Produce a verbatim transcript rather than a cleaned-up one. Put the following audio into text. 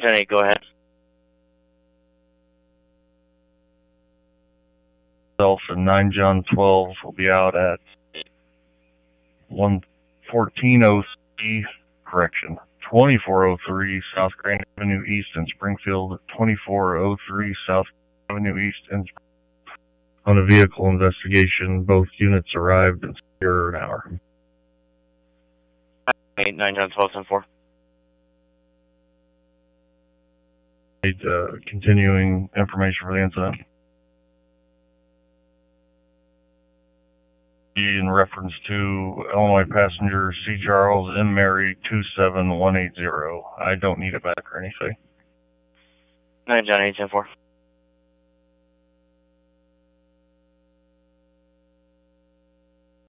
ten eight, go ahead. Self and nine John twelve will be out at one fourteen oh three, correction, twenty-four oh three South Grand Avenue East in Springfield, twenty-four oh three South Avenue East in Springfield. On a vehicle investigation, both units arrived in under an hour. eight, nine John twelve, ten four. Need uh, continuing information for the incident. In reference to Illinois passenger C. Charles M. Mary two seven one eight zero. I don't need it back or anything. nine John eight, ten four.